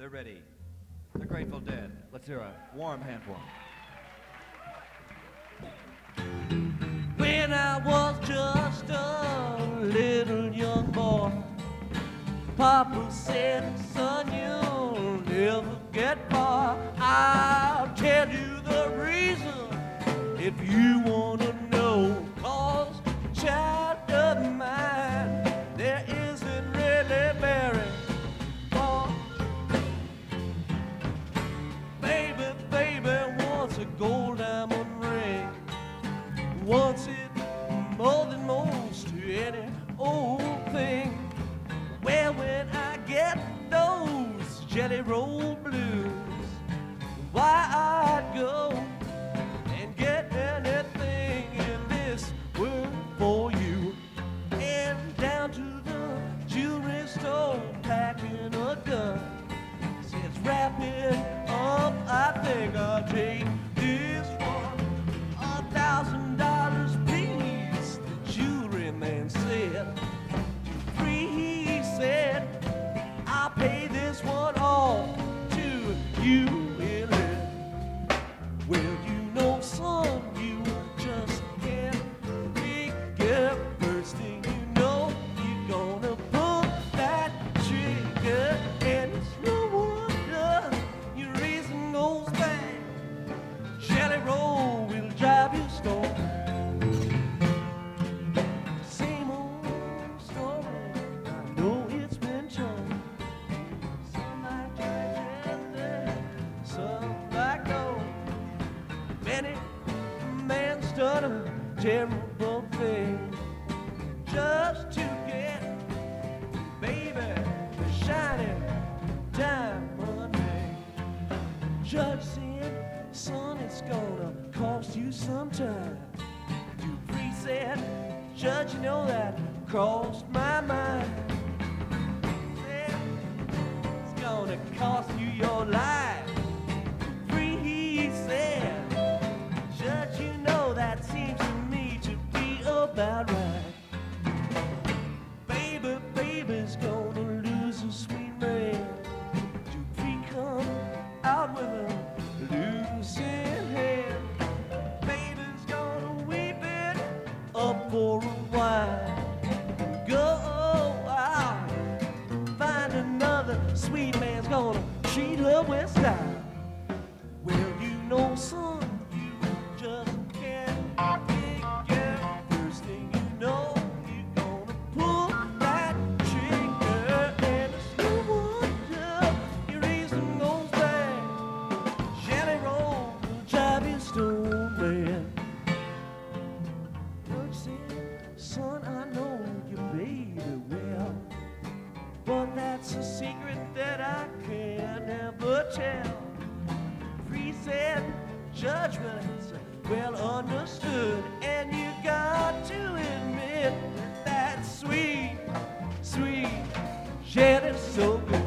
They're ready. The Grateful Dead. Let's hear a warm hand for them. When I was just a little young boy, Papa said, son, you'll never get far. I'll tell you the reason if you want to know. 'Cause child of mine, there isn't really very far. Baby wants a gold diamond ring, wants it more than most any old thing. Well, when I get those Jelly Roll blues, why I'd go and get anything in this world for you. And down to the jewelry store, packing a gun. Since wrapping up, I think I'll take this one. $1,000 piece, the jewelry man said. He said, I'll pay this one off to you in it. Well, you know, son, you just can't figure. First thing you know, you're gonna pull that trigger, and it's no wonder your reason goes back. Jelly Roll will drive you stone. Same old story, I know it's been told. Some like tragedy, some like gold. Many man's done a terrible thing just to get, baby, the shining diamond ring. Judge said, son, it's gonna cost you some time. Dupree said, Judge, you know that crossed my mind. Said, it's gonna cost you your life. Dupree, he said, Judge, you know that seems to me to be about right. Baby's gonna lose a sweet man. Dupree come out with a losing hand. Baby's gonna weep it up for a while. Go out, find another sweet man's gonna treat her with style. Well, you know, son, you just can't figure. First thing you know, you're gonna pull that trigger, and it's no wonder your reason goes back. Jelly Roll will drive you stone mad. Judge said, son, I know you baby well, but that's a secret that I can never tell. Free said, Judge, well, it's well understood, and you got to admit that sweet jelly's so good.